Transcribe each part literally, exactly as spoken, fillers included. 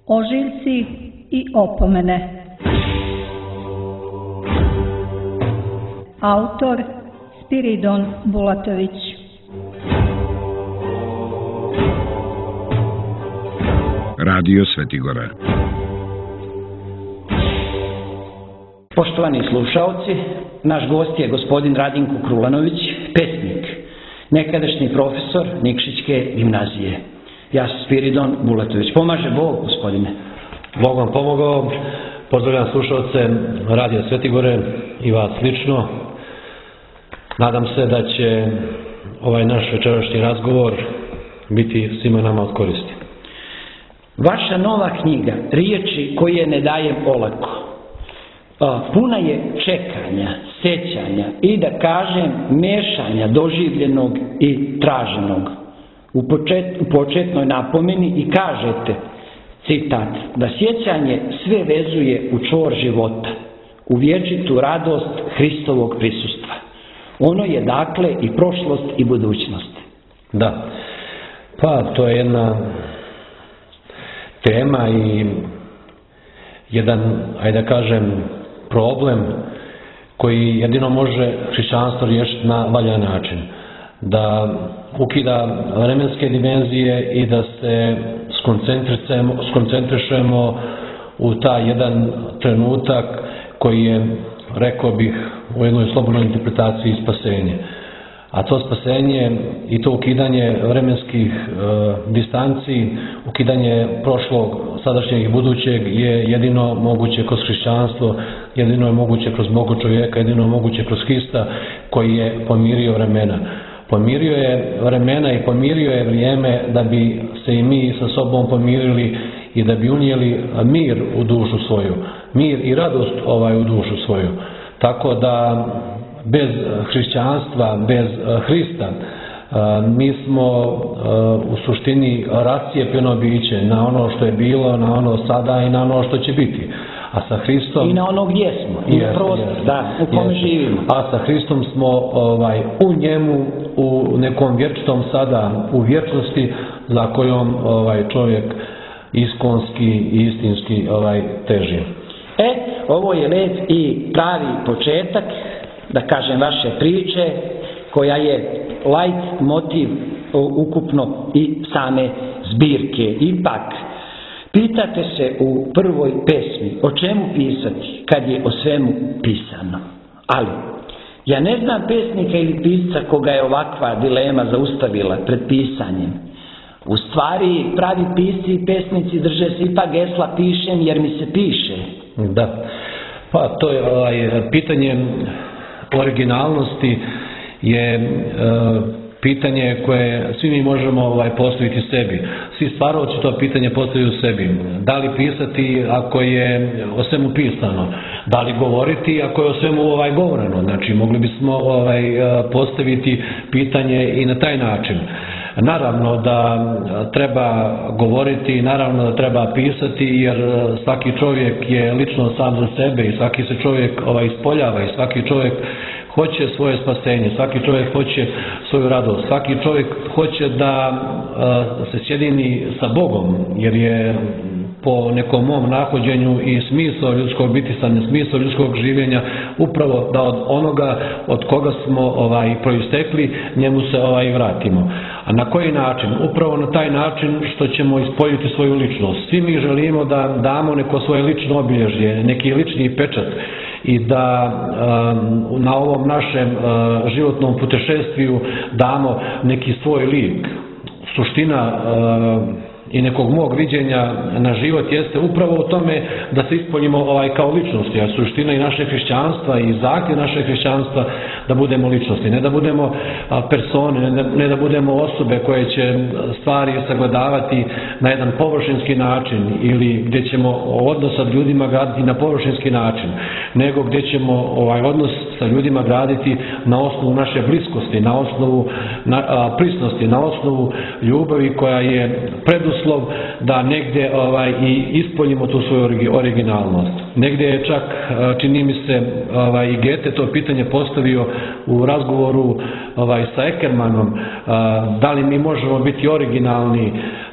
Ožiljci i opomene. Autor Spiridon Bulatović. Radio Svetigora. Poštovani slušaoci, naš gost je gospodin Radinko Krulanović, pesnik, nekadašnji profesor Nikšićke gimnazije. Ja sam Spiridon Bulatović. Pomaže Bog, gospodine. Bog vam pomogao. Pozdravljam slušalce Radio Svetigore i vas lično. Nadam se da će ovaj naš večerašnji razgovor biti svima nama od koristi. Vaša nova knjiga, Riječi koje ne dajem olako, puna je čekanja, sećanja i da kažem mešanja doživljenog i traženog. U, počet, u početnoj napomeni i kažete, citat, da sjećanje sve vezuje u čvor života, u vječitu radost Hristovog prisustva. Ono je dakle i prošlost i budućnost. Da, pa to je jedna tema i jedan, ajde da kažem, problem koji jedino može hrišćanstvo riješiti na valjan način. Da ukida vremenske dimenzije i da se skoncentrišemo u taj jedan trenutak koji je, rekao bih, u jednoj slobodnoj interpretaciji spasenje. A to spasenje i to ukidanje vremenskih e, distanci, ukidanje prošlog, sadašnjeg i budućeg je jedino moguće kroz hrišćanstvo, jedino je moguće kroz Boga čovjeka, jedino je moguće kroz Hrista koji je pomirio vremena. Pomirio je vremena i pomirio je vrijeme da bi se i mi sa sobom pomirili i da bi unijeli mir u dušu svoju, mir i radost ovaj u dušu svoju. Tako da bez hrišćanstva, bez Hrista, mi smo u suštini rascijepljeno biće na ono što je bilo, na ono sada i na ono što će biti. A sa Hristom... I na ono gdje smo, yes, u prostor, yes, da, u kome yes. živimo. A sa Hristom smo ovaj, u njemu, u nekom vječitom sada, u vječnosti za kojom ovaj, čovjek iskonski i istinski ovaj, teži. E, ovo je lep i pravi početak, da kažem, vaše priče, koja je light motiv ukupno i same zbirke. Ipak, pitate se u prvoj pesmi o čemu pisati kad je o svemu pisano. Ali, ja ne znam pesnika ili pisca koga je ovakva dilema zaustavila pred pisanjem. U stvari, pravi pisci i pesnici drže se ipak gesla pišem jer mi se piše. Da, pa to je ovaj, pitanje originalnosti je e, pitanje koje svi mi možemo ovaj, postaviti sebi. Svi stvaroci to pitanje postavljaju sebi. Da li pisati ako je o svemu pisano? Da li govoriti ako je o svemu ovaj, govoreno? Znači, mogli bismo ovaj, postaviti pitanje i na taj način. Naravno da treba govoriti, naravno da treba pisati, jer svaki čovjek je lično sam za sebe i svaki se čovjek ovaj, ispoljava i svaki čovjek hoće svoje spasenje, svaki čovjek hoće svoju radost, svaki čovjek hoće da uh, se sjedini sa Bogom, jer je po nekom mom nahođenju i smisao ljudskog bitisanja, smisao ljudskog življenja upravo da od onoga od koga smo ovaj, proistekli, njemu se ovaj, vratimo. A na koji način? Upravo na taj način što ćemo ispoljiti svoju ličnost. Svi mi želimo da damo neko svoje lično obilježje, neki lični pečat i da um, na ovom našem uh, životnom putešestviju damo neki svoj lik. Suština uh, i nekog mog viđenja na život jeste upravo u tome da se ispoljimo ovaj, kao ličnosti, a suština i naše hrišćanstva i zahtjev naše hrišćanstva da budemo ličnosti, ne da budemo persone, ne, ne da budemo osobe koje će stvari sagledavati na jedan površinski način ili gdje ćemo odnos sa ljudima graditi na površinski način, nego gdje ćemo ovaj odnos sa ljudima graditi na osnovu naše bliskosti, na osnovu na, a, prisnosti, na osnovu ljubavi koja je preduslov da negdje ovaj, i ispoljimo tu svoju originalnost. Negdje je čak, čini mi se, ovaj, i Goethe to pitanje postavio u razgovoru ovaj, sa Eckermannom, da li mi možemo biti originalni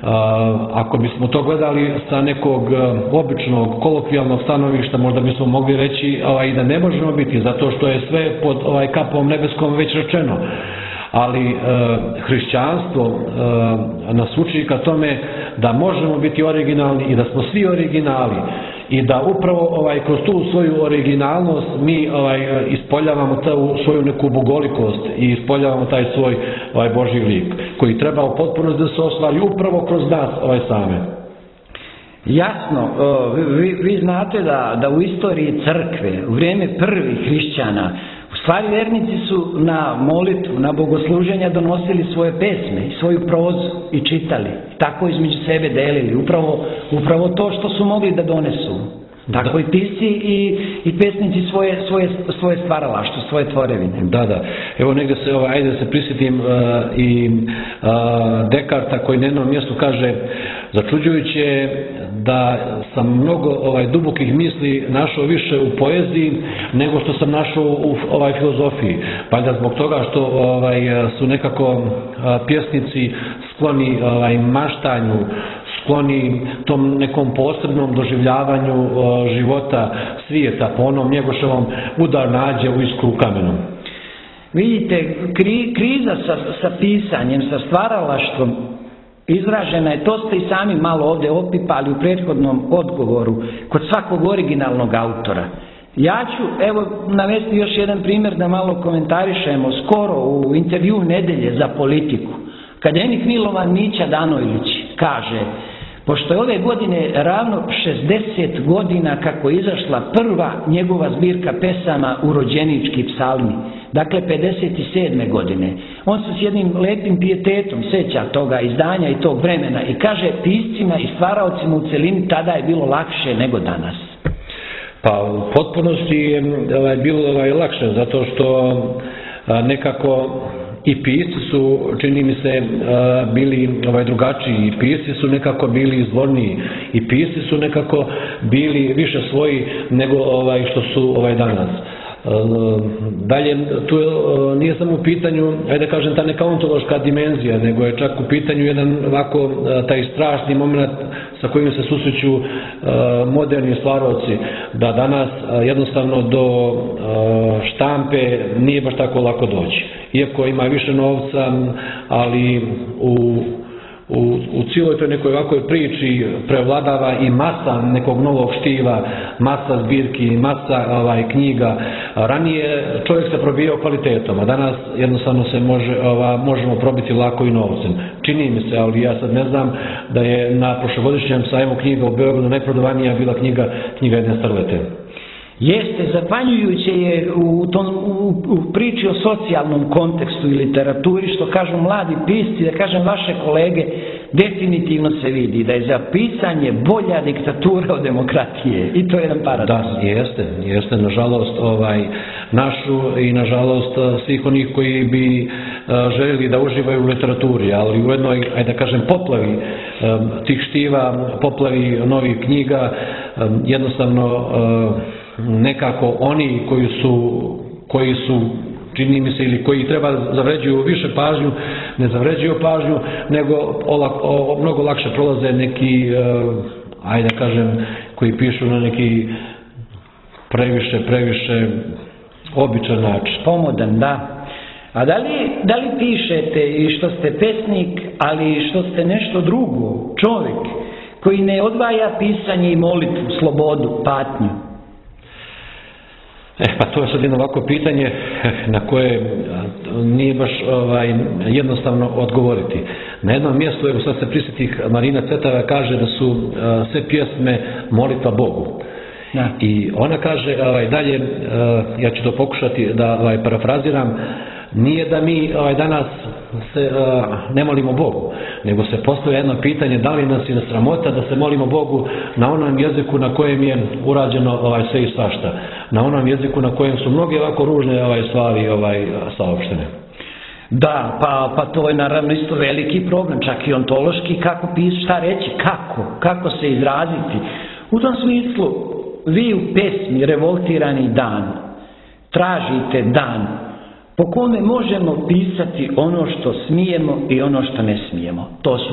Ako bismo to gledali sa nekog običnog, kolokvijalnog stanovišta, možda bismo mogli reći ovaj, da ne možemo biti, zato što je sve pod ovaj, kapom nebeskom već rečeno. Ali e, hrišćanstvo e, nas uči ka tome da možemo biti originalni i da smo svi originali i da upravo ovaj, kroz tu svoju originalnost mi ovaj, ispoljavamo tu svoju neku bogolikost i ispoljavamo taj svoj ovaj, Božji lik koji treba u potpunosti da se ostvari upravo kroz nas ovaj, same. Jasno, vi, vi znate da, da u istoriji crkve, u vrijeme prvih hrišćana, u stvari vernici su na molitvu, na bogosluženja donosili svoje pesme i svoju prozu i čitali. Tako između sebe delili. Upravo, upravo to što su mogli da donesu. Tako da. I pisci i, i pesnici svoje, svoje, svoje stvaralaštvo, svoje tvorevine. Da, da. Evo negdje se, ovaj, ajde da se prisjetim uh, i uh, Dekarta koji na jednom mjestu kaže: začuđujuće je da sam mnogo ovaj, dubokih misli našao više u poeziji nego što sam našao u ovaj, filozofiji. Pa da zbog toga što ovaj, su nekako a, pjesnici skloni ovaj, maštanju, skloni tom nekom posebnom doživljavanju a, života svijeta, po onom Njegoševom udar nađe u iskru kamenom. Vidite, kri, kriza sa, sa pisanjem, sa stvaralaštvom izražena je, to ste i sami malo ovdje opipali u prethodnom odgovoru, kod svakog originalnog autora. Ja ću, evo, navesti još jedan primjer da malo komentarišemo. Skoro u intervju Nedelje za Politiku, akademik Milovan Mića Danojlić kaže: pošto je ove godine ravno šezdeset godina kako je izašla prva njegova zbirka pesama Urođenički psalmi, dakle pedeset sedme godine. On se s jednim lepim pijetetom sjeća toga izdanja i tog vremena i kaže: piscima i stvaraocima u celini tada je bilo lakše nego danas. Pa u potpunosti je ovaj, bilo ovaj, lakše, zato što a, nekako i pisci su, čini mi se, a, bili ovaj, drugačiji, i pisci su nekako bili izvorniji, i pisci su nekako bili više svoji nego ovaj, što su ovaj, danas. Dalje, tu nije samo u pitanju, ajde da kažem, ta neka ontološka dimenzija, nego je čak u pitanju jedan ovako taj strašni moment sa kojim se susreću moderni stvaraoci, da danas jednostavno do štampe nije baš tako lako doći. Iako ima više novca, ali u U, u cijeloj toj nekoj ovakvoj priči prevladava i masa nekog novog štiva, masa zbirki, masa ovaj, knjiga. Ranije čovjek se probijao kvalitetom, a danas jednostavno se može, ova, možemo probiti lako i novcem. Čini mi se, ali ja sad ne znam, da je na prošlogodišnjem sajmu knjiga u Beogradu najprodavanija bila knjiga, knjiga jedne starlete. Jeste, zapanjujuće je u, tom, u, u priči o socijalnom kontekstu i literaturi, što kažu mladi pisci, da kažem vaše kolege, definitivno se vidi da je za pisanje bolja diktatura od demokratije, i to je jedan paradoks. Da, jeste, jeste, nažalost, ovaj, našu i nažalost svih onih koji bi željeli da uživaju u literaturi, ali u jednoj, ajde da kažem, poplavi tih štiva, poplavi novih knjiga, jednostavno nekako oni koji su, koji su čini mi se, ili koji treba zavređuju više pažnju, ne zavređuju pažnju, nego olak, o, mnogo lakše prolaze neki, uh, ajde da kažem, koji pišu na neki previše, previše običan način. Pomodan, da. A da li, da li pišete i što ste pesnik, ali što ste nešto drugo, čovjek koji ne odvaja pisanje i molitvu, slobodu, patnju? E, pa to je sad jedno ovako pitanje na koje nije baš ovaj, jednostavno odgovoriti. Na jednom mjestu, evo sad se prisjetih, Marina Cvetava kaže da su a, sve pjesme molitva Bogu. Ja. I ona kaže ovaj, dalje, a, ja ću to pokušati da ovaj, parafraziram, nije da mi ovaj, danas se a, ne molimo Bogu, nego se postavlja jedno pitanje da li nas je sramota da se molimo Bogu na onom jeziku na kojem je urađeno ovaj, sve i svašta, na onom jeziku na kojem su mnoge ovako ružne ovaj, stvari ovaj, saopštene. Da, pa, pa to je naravno isto veliki problem, čak i ontološki, kako pisati, šta reći, kako, kako se izraziti. U tom smislu, vi u pesmi Revoltirani dan tražite dan po kome možemo pisati ono što smijemo i ono što ne smijemo. To su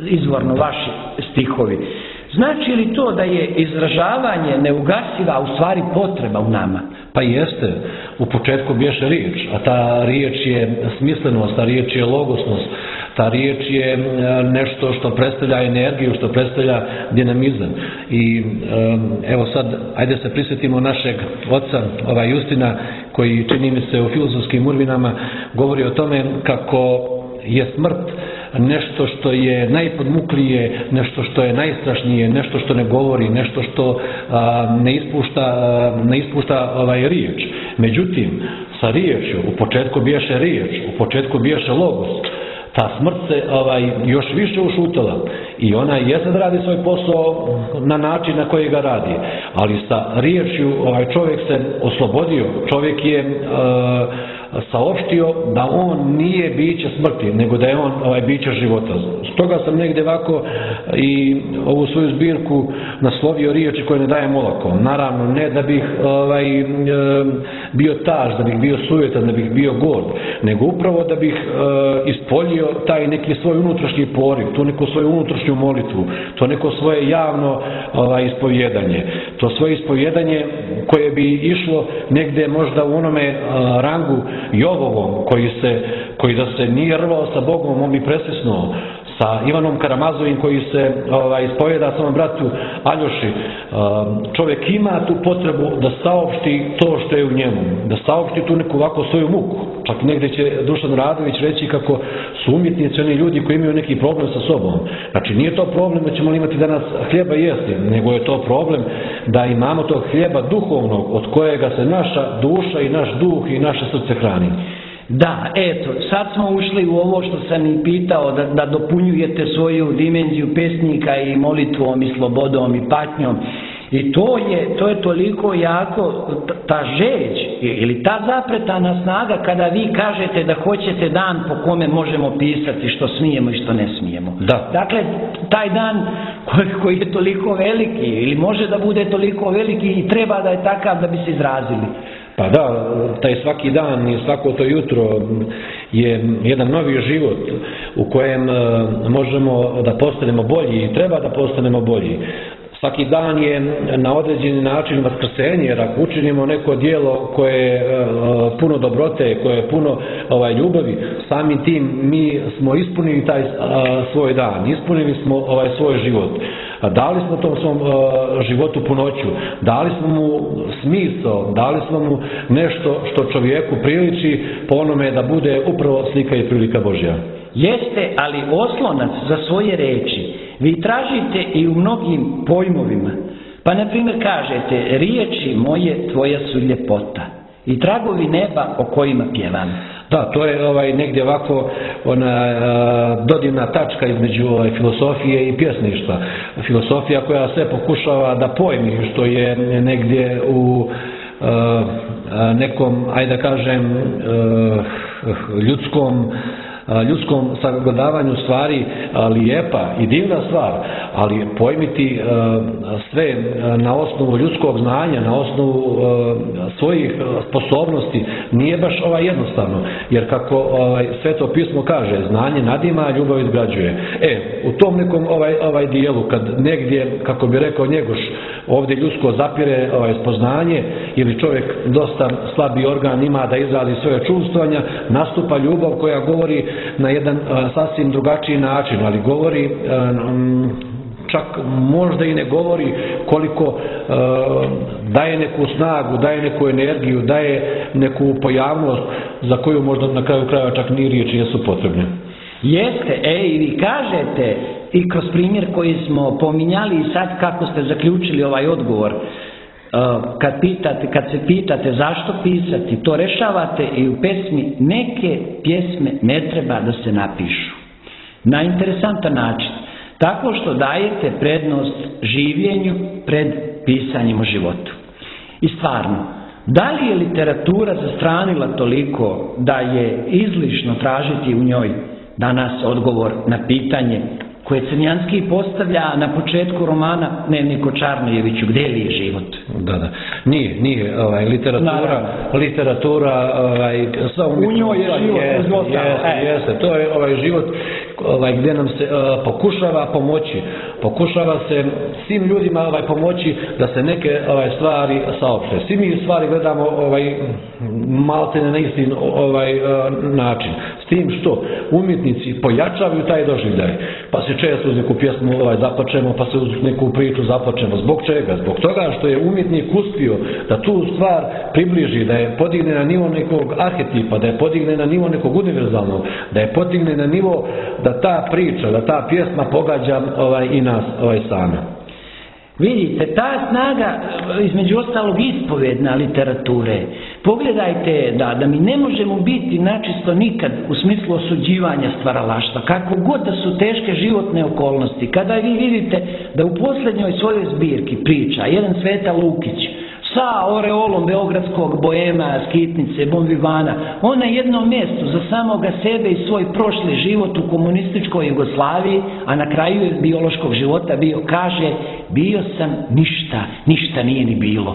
izvorno vaši stihovi. Znači li to da je izražavanje neugasiva u stvari potreba u nama? Pa jeste, u početku bješe riječ, a ta riječ je smislenost, ta riječ je logosnost, ta riječ je nešto što predstavlja energiju, što predstavlja dinamizam. I evo sad, ajde se prisjetimo našeg oca, ova Justina, koji čini mi se u filozofskim urvinama govori o tome kako je smrt nešto što je najpodmuklije, nešto što je najstrašnije, nešto što ne govori, nešto što a, ne ispušta, a, ne ispušta ovaj, riječ. Međutim, sa riječju, u početku biješe riječ, u početku biješe logos, ta smrt se ovaj, još više ušutala i ona jeste da radi svoj posao na način na koji ga radi, ali sa riječju ovaj, čovjek se oslobodio, čovjek je uh, saopštio da on nije biće smrti, nego da je on ovaj, biće života. Stoga sam negdje ovako i ovu svoju zbirku naslovio riječi koje ne daje molako. Naravno, ne da bih ovaj, bio taž, da bih bio sujetan, da bih bio gord, nego upravo da bih ispoljio taj neki svoj unutrašnji poriv, tu neku svoju unutrašnju molitvu, to neko svoje javno ovaj, ispovjedanje. To svoje ispovjedanje koje bi išlo negdje možda u onome a, rangu Jovovom, koji, se, koji da se nije rvao sa Bogom, on bi presisnuo, sa Ivanom Karamazovim koji se ovaj, ispovjeda svom bratu Aljoši. Čovjek ima tu potrebu da saopšti to što je u njemu, da saopšti tu neku ovako svoju muku. Čak negdje će Dušan Radović reći kako su umjetnici oni ljudi koji imaju neki problem sa sobom. Znači nije to problem da ćemo imati danas hljeba jesti, nego je to problem da imamo tog hljeba duhovnog od kojega se naša duša i naš duh i naše srce hrani. Da, eto, sad smo ušli u ovo što sam i pitao, da, da dopunjujete svoju dimenziju pesnika i molitvom i slobodom i patnjom. I to je, to je toliko jako, ta žeđ ili ta zapretana snaga kada vi kažete da hoćete dan po kome možemo pisati što smijemo i što ne smijemo. Da. Dakle, taj dan koji, koji je toliko veliki ili može da bude toliko veliki i treba da je takav da bi se izrazili. Pa da, taj svaki dan i svako to jutro je jedan novi život u kojem možemo da postanemo bolji i treba da postanemo bolji. Svaki dan je na određeni način vaskrsenje, jer ako učinimo neko dijelo koje je puno dobrote, koje je puno ovaj, ljubavi, samim tim mi smo ispunili taj a, svoj dan, ispunili smo ovaj svoj život. Dali smo tom svom uh, životu punoću, dali smo mu smisao, dali smo mu nešto što čovjeku priliči po onome da bude upravo slika i prilika Božja. Jeste, ali oslonac za svoje reči vi tražite i u mnogim pojmovima. Pa na primjer kažete, riječi moje tvoja su ljepota i tragovi neba o kojima pjevam. Da, to je ovaj, negdje ovako ona a, dodirna tačka između ovaj, filosofije i pjesništva. Filosofija koja sve pokušava da pojmi, što je negdje u a, a, nekom, ajde da kažem, a, ljudskom ljudskom sagledavanju stvari lijepa i divna stvar, ali pojmiti sve na osnovu ljudskog znanja, na osnovu svojih sposobnosti nije baš ovaj jednostavno, jer kako ovaj Sveto pismo kaže, znanje nadima, ljubav izgrađuje. E, u tom nekom ovaj, ovaj dijelu, kad negdje, kako bi rekao Njegoš, ovdje ljudsko zapire ovaj, spoznanje ili čovjek dosta slabi organ ima da izrazi svoje čuvstvanja, nastupa ljubav koja govori na jedan a, sasvim drugačiji način, ali govori a, m, čak možda i ne govori koliko a, daje neku snagu, daje neku energiju, daje neku pojavnost za koju možda na kraju krajeva čak ni riječi jesu potrebne. Jeste, ej, vi kažete i kroz primjer koji smo pominjali i sad kako ste zaključili ovaj odgovor, kad, pitate, kad se pitate zašto pisati, to rešavate i u pesmi. Neke pjesme ne treba da se napišu na interesantan način, tako što dajete prednost življenju pred pisanjem o životu. I stvarno, da li je literatura zastranila toliko da je izlišno tražiti u njoj danas odgovor na pitanje koje Crnjanski postavlja na početku romana Dnevnik Čarnojeviću, gdje li je život? Da, da. Nije, nije. Ovaj, literatura, Naravno. literatura, ovaj, u njoj je život. Jeste, jeste, jeste. To je ovaj život ovaj, gdje nam se uh, pokušava pomoći. Pokušava se svim ljudima ovaj, pomoći da se neke ovaj, stvari saopšte. Svi mi stvari gledamo ovaj, maltene na isti ovaj, uh, način. S tim što umjetnici pojačavaju taj doživljaj. Pa se često uz neku pjesmu ovaj, zaplačemo, pa se uz neku priču zaplačemo. Zbog čega? Zbog toga što je umjetnik uspio da tu stvar približi, da je podigne na nivo nekog arhetipa, da je podigne na nivo nekog univerzalnog, da je podigne na nivo da ta priča, da ta pjesma pogađa ovaj, i nas ovaj, same. Vidite, ta snaga, između ostalog, ispovedna literature. Pogledajte da, da mi ne možemo biti načisto nikad u smislu osuđivanja stvaralaštva, kako god da su teške životne okolnosti. Kada vi vidite da u posljednjoj svojoj zbirki priča jedan Sveta Lukić sa oreolom beogradskog boema, skitnice, bonvivana, on na jednom mjestu za samoga sebe i svoj prošli život u komunističkoj Jugoslaviji, a na kraju je biološkog života bio, kaže, bio sam ništa, ništa nije ni bilo.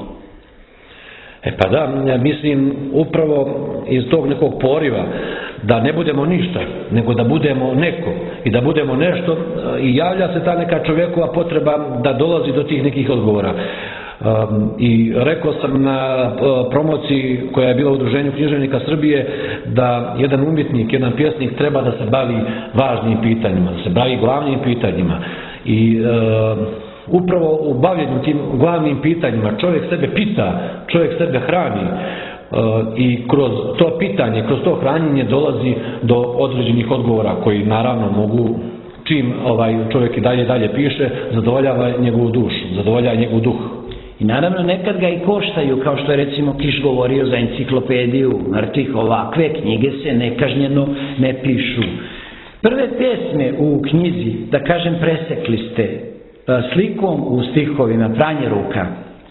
E pa da, mislim upravo iz tog nekog poriva da ne budemo ništa, nego da budemo neko i da budemo nešto, i javlja se ta neka čovjekova potreba da dolazi do tih nekih odgovora. Um, i rekao sam na uh, promociji koja je bila u Udruženju književnika Srbije da jedan umjetnik, jedan pjesnik treba da se bavi važnim pitanjima, da se bavi glavnim pitanjima i uh, upravo u bavljenju tim glavnim pitanjima čovjek sebe pita, čovjek sebe hrani uh, i kroz to pitanje, kroz to hranjenje dolazi do određenih odgovora koji naravno mogu, čim ovaj čovjek i dalje dalje piše, zadovoljava njegovu dušu, zadovoljava njegov duh. I naravno nekad ga i koštaju, kao što je recimo Kiš govorio za enciklopediju mrtvih, ovakve knjige se nekažnjeno ne pišu. Prve pjesme u knjizi, da kažem, presekli ste slikom u stihovima Pranje ruka,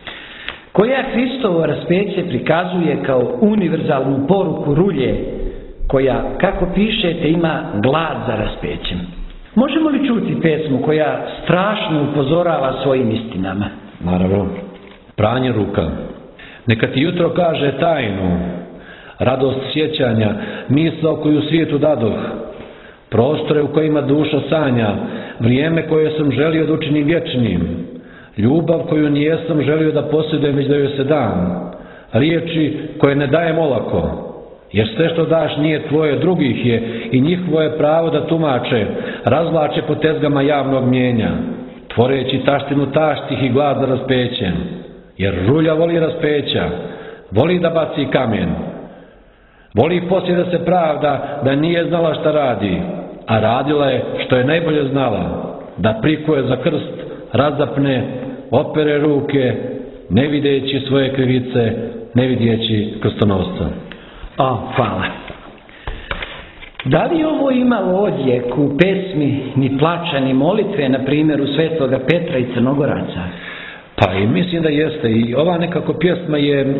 koja Hristovo raspeće prikazuje kao univerzalnu poruku rulje, koja, kako pišete, ima glad za raspećem. Možemo li čuti pesmu koja strašno upozorava svojim istinama? Naravno. Pranje ruka. Neka ti jutro kaže tajnu, radost sjećanja, misao koju svijetu dadoh, prostore u kojima duša sanja, vrijeme koje sam želio da učinim vječnim, ljubav koju nijesam želio da posjedujem već da joj se dam, riječi koje ne dajem olako, jer sve što daš nije tvoje, drugih je i njihovo je pravo da tumače, razvlače po tezgama javnog mjenja, tvoreći taštinu taštih i glad za raspećem, jer rulja voli raspeća, voli da baci kamen, voli poslije da se pravda da nije znala šta radi, a radila je što je najbolje znala, da prikuje za krst, razapne, opere ruke, ne videći svoje krivice, ne vidjeći krstonosca. O, hvala. Da li ovo imalo odjek u pesmi Ni plača ni molitve, na primjeru Svetoga Petra i Crnogoraca? Pa i mislim da jeste. I ova nekako pjesma je, e,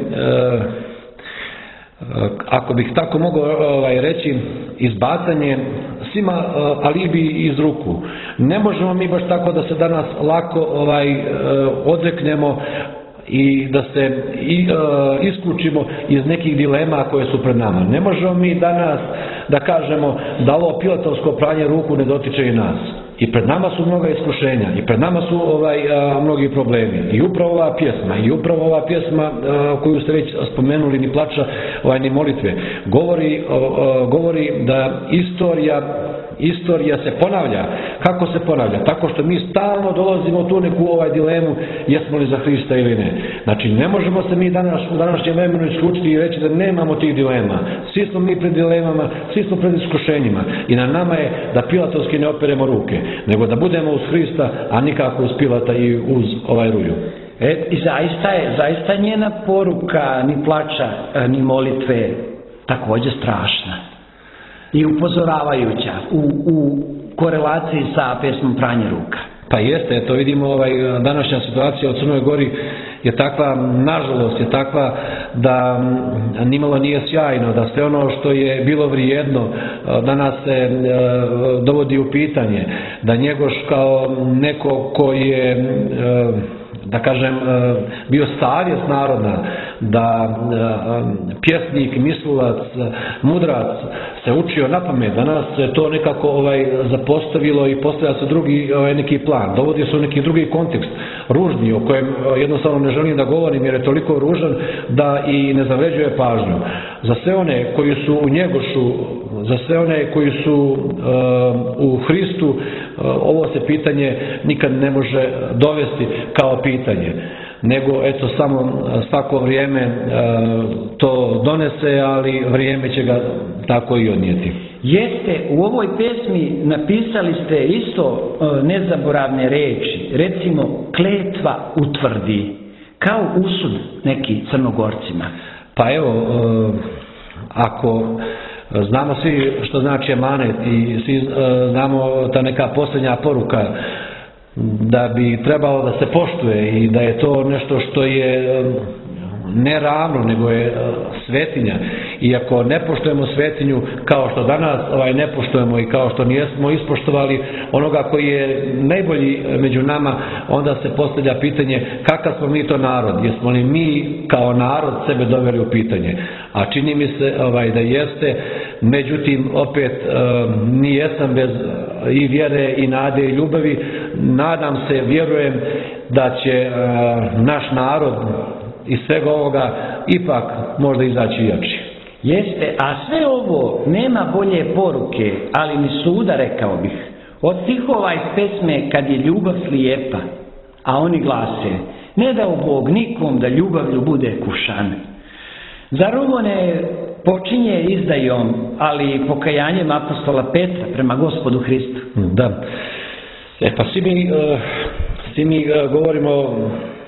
ako bih tako mogao ovaj, reći, izbacanje svima e, alibi iz ruku. Ne možemo mi baš tako da se danas lako ovaj, e, odreknemo i da se i, e, isključimo iz nekih dilema koje su pred nama. Ne možemo mi danas da kažemo da ovo pilatovsko pranje ruku ne dotiče i nas. I pred nama su mnoga iskušenja, i pred nama su ovaj, a, mnogi problemi. I upravo ova pjesma, i upravo ova pjesma a, koju ste već spomenuli, Ni plača ovaj, ni molitve, govori, a, a, govori da istorija Istorija se ponavlja. Kako se ponavlja? Tako što mi stalno dolazimo u tu neku ovaj dilemu, jesmo li za Hrista ili ne. Znači, ne možemo se mi danas, u današnjem vremenu isključiti i reći da nemamo tih dilema. Svi smo mi pred dilemama, svi smo pred iskušenjima. I na nama je da pilatovski ne operemo ruke, nego da budemo uz Hrista, a nikako uz Pilata i uz ovaj rulju. E, i zaista je, zaista njena poruka Ni plača, ni molitve također strašna i upozoravajuća u, u korelaciji sa pesmom Pranje ruka. Pa jeste, to vidimo, ovaj, današnja situacija u Crnoj Gori je takva, nažalost je takva da nimalo nije sjajno, da sve ono što je bilo vrijedno danas se e, dovodi u pitanje, da Njegoš kao neko koji je e, da kažem, bio savjest narodna, da pjesnik, mislilac, mudrac se učio na pamet. Danas se to nekako ovaj, zapostavilo i postavlja se drugi ovaj, neki plan. Dovodi se u neki drugi kontekst, ružni, o kojem jednostavno ne želim da govorim jer je toliko ružan da i ne zavređuje pažnju. Za sve one koji su u Njegošu, za sve one koji su uh, u Hristu, uh, ovo se pitanje nikad ne može dovesti kao pitanje, nego eto samo svako vrijeme uh, to donese, ali vrijeme će ga tako i odnijeti. Jeste, u ovoj pesmi napisali ste isto uh, nezaboravne reči, recimo kletva utvrdi, kao usud neki Crnogorcima. Pa evo, uh, ako znamo svi što znači emanet i svi uh, znamo ta neka posljednja poruka da bi trebalo da se poštuje i da je to nešto što je uh, ne ravno, nego je uh, svetinja. I ako ne poštujemo svetinju kao što danas ovaj, ne poštujemo i kao što nismo ispoštovali onoga koji je najbolji među nama, onda se postavlja pitanje kakav smo mi to narod, jesmo li mi kao narod sebe doveli u pitanje. A čini mi se ovaj, da jeste, međutim opet um, nijesam bez i vjere i nade i ljubavi. Nadam se, vjerujem da će uh, naš narod iz svega ovoga ipak možda izaći jači. Jeste, a sve ovo nema bolje poruke, ali ni suda, rekao bih. Od stihova iz pesme Kad je ljubav slijepa, a oni glase: ne dao Bog nikom da ljubavlju bude kušan. Zar ovo ne počinje izdajom, ali i pokajanjem apostola Petra prema Gospodu Hristu? Da. E pa svi mi, uh, svi mi uh, govorimo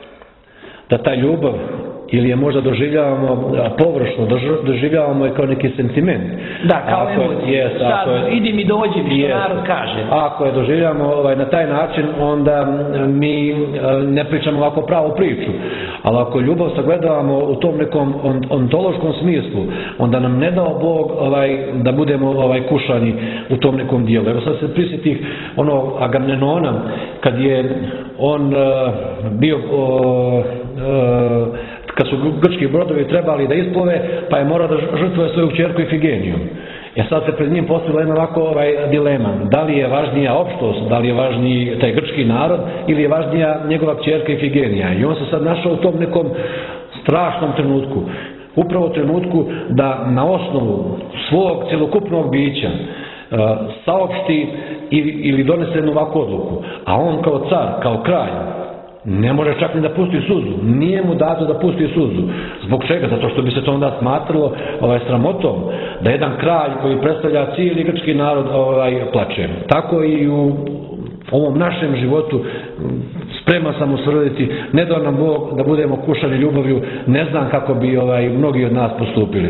da ta ljubav ili je možda doživljavamo površno, doživljavamo je kao neki sentiment. Da, kao emocije. Sad, je, idi mi dođi, mi što narod kaže. Ako je doživljavamo ovaj, na taj način, onda mi ne pričamo ovako pravu priču. Ali ako ljubav sagledavamo u tom nekom ontološkom smislu, onda nam ne dao Bog ovaj, da budemo ovaj, kušani u tom nekom dijelu. Evo sad se prisjetih ono Agamemnona, kad je on uh, bio uh, uh, kad su grčki brodovi trebali da isplove, pa je morao da žrtvuje svoju kćerku Ifigeniju. E sad se pred njim postavila jedna ovako ovaj, dilema. Da li je važnija opštost, da li je važniji taj grčki narod ili je važnija njegova kćerka Ifigenija. I on se sad našao u tom nekom strašnom trenutku. Upravo u trenutku da na osnovu svog cjelokupnog bića uh, saopšti ili, ili donese jednu ovakvu odluku. A on kao car, kao kralj, ne može čak ni da pusti suzu. Nije mu dato da pusti suzu. Zbog čega? Zato što bi se to onda smatralo ovaj, sramotom da jedan kralj koji predstavlja cijeli grčki narod ovaj, plače. Tako i u ovom našem životu sprema sam usvrditi, ne da nam Bog da budemo kušani ljubavlju, ne znam kako bi ovaj, mnogi od nas postupili.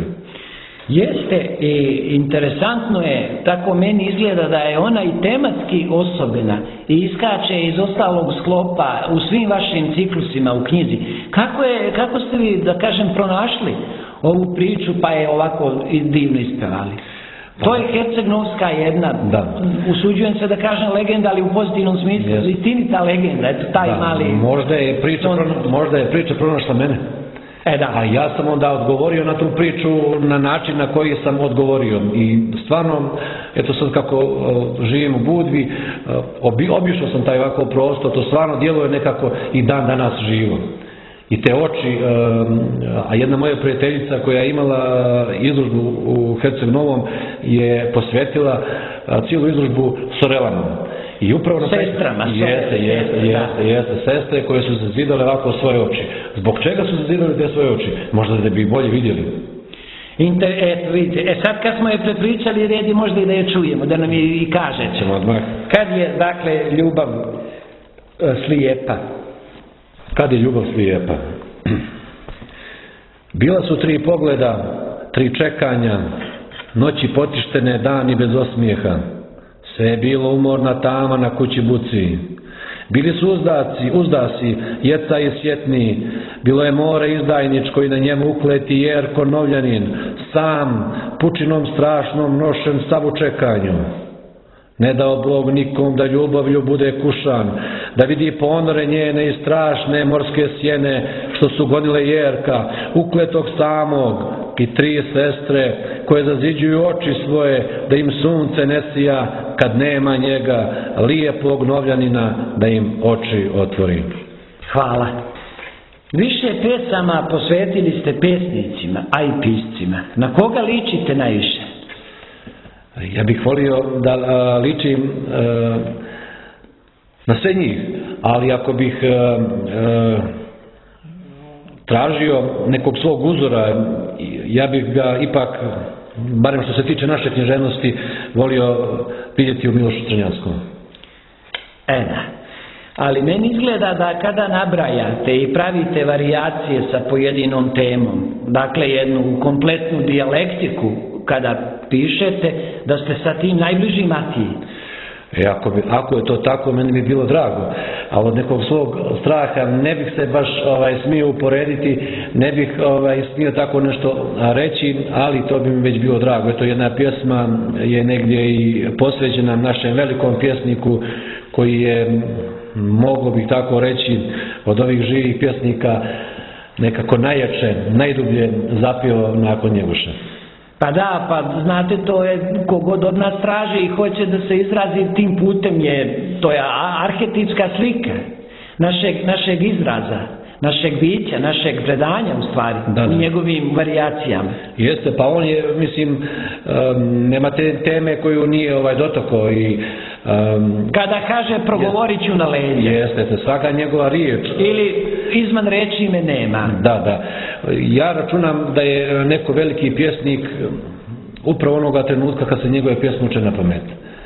Jeste, i interesantno je, tako meni izgleda da je ona i tematski osobena i iskače iz ostalog sklopa u svim vašim ciklusima u knjizi. Kako, je, kako ste vi, da kažem, pronašli ovu priču pa je ovako divno ispevali? To je Herceg-Novska jedna, da. Usuđujem se da kažem legenda, ali u pozitivnom smislu, yes. Istinita legenda, eto taj da. Mali... Možda je priča, on... možda je priča pronašla mene. E da. A ja sam onda odgovorio na tu priču na način na koji sam odgovorio. I stvarno, eto sad kako uh, živim u Budvi, uh, obi, obišao sam taj ovako prostor, to stvarno djeluje nekako i dan danas živo. I te oči, uh, a jedna moja prijateljica koja je imala izložbu u Herceg-Novom je posvetila uh, cijelu izložbu Sorelanom. I upravo na sestrama, jeste, jeste, jeste, jeste, sestre koje su zazidale ovako svoje oči. Zbog čega su zazidale te svoje oči? Možda da bi bolje vidjeli. Inter, et, vidite, e sad kad smo je prepričali, redi možda i da je čujemo, da nam je i kažete. Ćemo odmah. Kad je, dakle, ljubav e, slijepa? Kad je ljubav slijepa? Bila su tri pogleda, tri čekanja, noći potištene, dani bez osmijeha. Sve je bilo umorna tama na kući buci. Bili su uzdaci, uzdasi, jeca i svjetni. Bilo je more izdajničko i na njemu ukleti Jerko Novljanin, sam, pučinom strašnom nošen sav u čekanju. Ne dao Bog nikom da ljubavlju bude kušan, da vidi ponore njene i strašne morske sjene, što su gonile Jerka, ukletog samog, i tri sestre, koje zaziđuju oči svoje, da im sunce ne sija, kad nema njega, lijepog novljanina, da im oči otvori. Hvala. Više pesama posvetili ste pesnicima, a i piscima. Na koga ličite najviše? Ja bih volio da a, ličim a, na sve njih, ali ako bih a, a, tražio nekog svog uzora, ja bih ga ipak, barem što se tiče naše književnosti, volio vidjeti u Milošu Crnjanskom. E da. Ali meni izgleda da kada nabrajate i pravite varijacije sa pojedinom temom, dakle jednu kompletnu dijalektiku kada pišete, da ste sa tim najbliži Matiji. E, ako, bi, ako je to tako, meni bi bilo drago, ali od nekog svog straha ne bih se baš ovaj, smio uporediti, ne bih ovaj, smio tako nešto reći, ali to bi mi već bilo drago. Eto, jedna pjesma je negdje i posvećena našem velikom pjesniku koji je, moglo bih tako reći, od ovih živih pjesnika nekako najjače, najdublje zapio nakon Njegoša. Pa da, pa znate, to je kogod od nas traži i hoće da se izrazi tim putem, je, to je arhetipska slika našeg, našeg izraza, našeg bića, našeg predanja u stvari, da, da. U njegovim varijacijama. Jeste, pa on je, mislim, um, nema te teme koju nije ovaj dotoko i um, kada kaže progovorit ću na leđa. Jeste, to svaka njegova riječ. Ili izvan reči me nema. Da, da. Ja računam da je neko veliki pjesnik upravo onoga trenutka kad se njegove pjesme uče na pamet.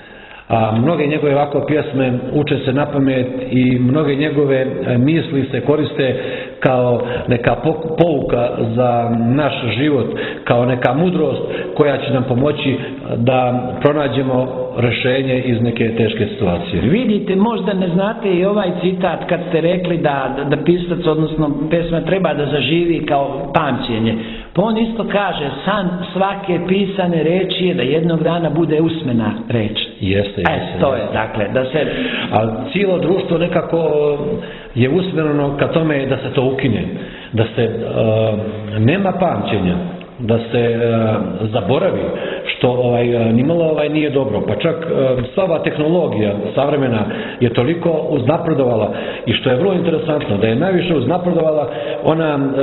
A mnoge njegove ovako pjesme uče se na pamet i mnoge njegove misli se koriste kao neka pouka za naš život, kao neka mudrost koja će nam pomoći da pronađemo rješenje iz neke teške situacije. Vidite, možda ne znate i ovaj citat kad ste rekli da, da pisac, odnosno pesma, treba da zaživi kao pamćenje. Pa on isto kaže, san svake pisane reči je da jednog dana bude usmena reč. Jeste, jeste. E, to je, dakle, da se... A cijelo društvo nekako je usmjereno ka tome da se to ukine, da se uh, nema pamćenja, da se uh, zaboravi, što ovaj, nimalo ovaj, nije dobro. Pa čak uh, sva ova tehnologija savremena je toliko uznapredovala i što je vrlo interesantno, da je najviše uznapredovala ona uh,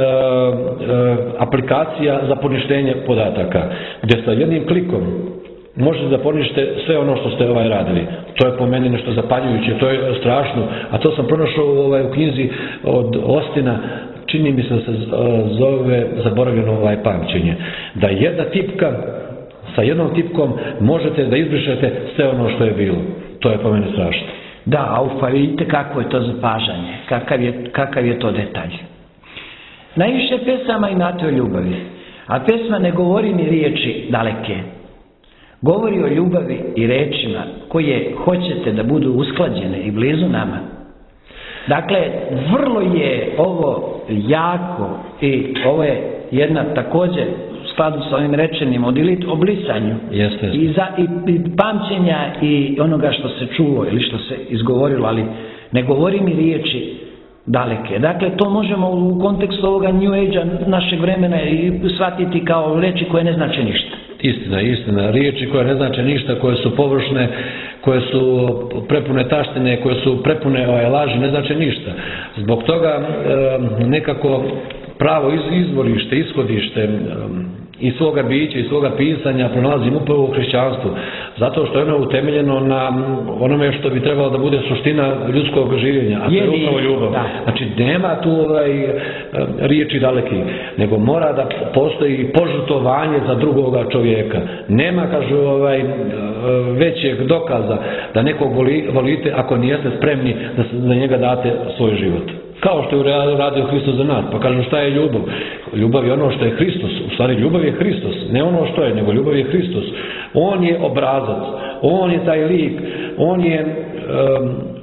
uh, aplikacija za poništenje podataka, gdje sa jednim klikom možete da ponište sve ono što ste ovaj radili. To je po meni nešto zapaljujuće, to je strašno, a to sam pronašao ovaj, u knjizi od Ostina, čini mi se da se zove Zaboravljeno ovaj pamćenje. Da jedna tipka, sa jednom tipkom možete da izbrišete sve ono što je bilo. To je po meni strašno. Da, a pa vidite kako je to zapažanje, kakav je, kakav je to detalj. Najviše pesama imate o ljubavi, a pesma ne govori ni riječi daleke. Govori o ljubavi i rečima koje hoćete da budu usklađene i blizu nama. Dakle, vrlo je ovo jako i ovo je jedna također u skladu sa ovim rečenim o blisanju jeste, jeste. I, za, i, i pamćenja i onoga što se čulo ili što se izgovorilo, ali ne govori mi riječi daleke. Dakle, to možemo u kontekstu ovoga New Age-a našeg vremena i shvatiti kao reči koje ne znače ništa. Istina, istina. Riječi koje ne znače ništa, koje su površne, koje su prepune taštine, koje su prepune ovaj, laži, ne znače ništa. Zbog toga e, nekako pravo izvorište, ishodište e, i svoga bića i svoga pisanja pronalazim upravo u hrišćanstvu. Zato što je ono utemeljeno na onome što bi trebalo da bude suština ljudskog življenja, a to je upravo ljubav. Da. Znači, nema tu ovaj, riječi daleki, nego mora da postoji požrtvovanje za drugoga čovjeka. Nema, kažu, ovaj, većeg dokaza da nekog volite ako nijeste spremni da za njega date svoj život. Kao što je radio Hristos za nas. Pa kažu, šta je ljubav? Ljubav je ono što je Hristos. U stvari, ljubav je Hristos. Ne ono što je, nego ljubav je Hristos. On je obrazac. On je taj lik. On je um,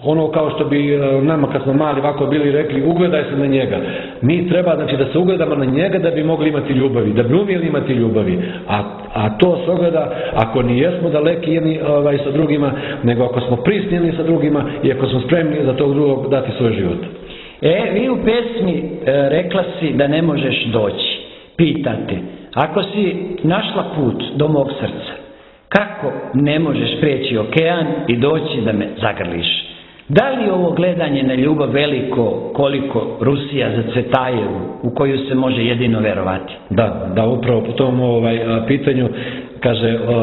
ono kao što bi nama kad smo mali ovako bili rekli, ugledaj se na njega. Mi treba znači da se ugledamo na njega da bi mogli imati ljubavi, da bi umjeli imati ljubavi. A, a to se ogleda ako nijesmo daleki jedni ovaj, sa drugima, nego ako smo prisni jedni sa drugima i ako smo spremni za tog drugog dati svoj život. E, vi u pesmi e, rekla si da ne možeš doći. Pitate, ako si našla put do mog srca, kako ne možeš preći okean i doći da me zagrliš? Da li je ovo gledanje na ljubav veliko koliko Rusija za Cvetajevu u koju se može jedino verovati? Da, da upravo po tom ovaj, pitanju kaže uh,